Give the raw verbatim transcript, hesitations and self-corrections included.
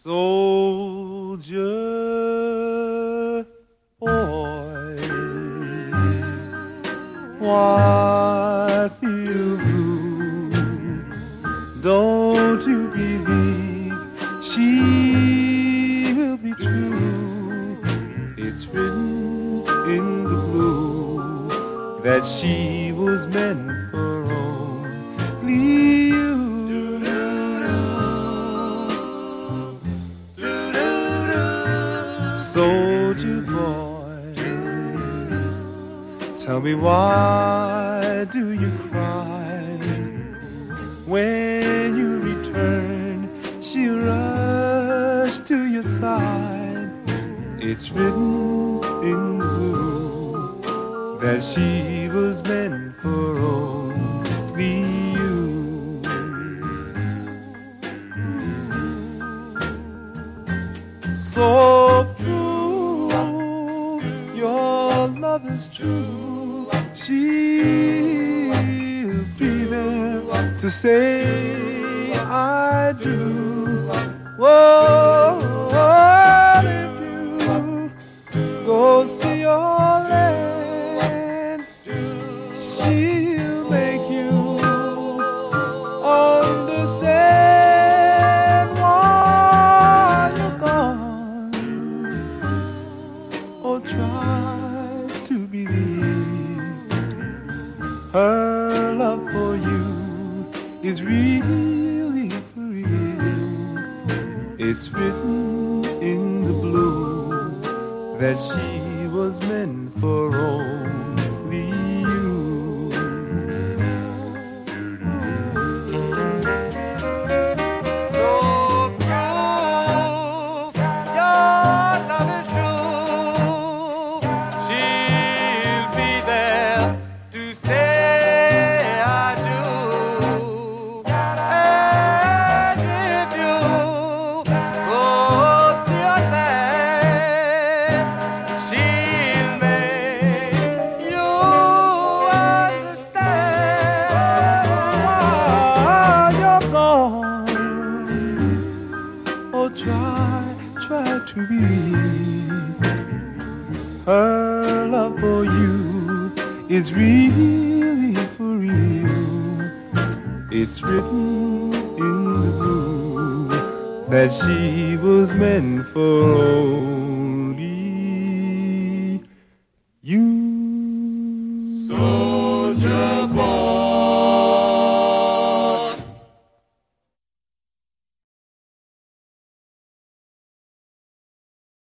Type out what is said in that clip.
Soldier boy, why feel blue? Don't you believe she'll be true? It's written in the blue that she was meant for only you. Soldier boy, tell me why do you cry? When you return, she rushed to your side. It's written in the blue that she was meant for only you. So your love is true, she'll be there to say I do. Whoa, if you go see your land, she'll make you understand why you're gone. Oh, try to believe her love for you is really for real. It's written in the blue that she was meant for only you. So prove your love is true. She'll be there to say I do. And if you go see her land, she'll make you understand why you're gone. Oh, try, try to believe her love for you is really for real. It's written in the blue that she was meant for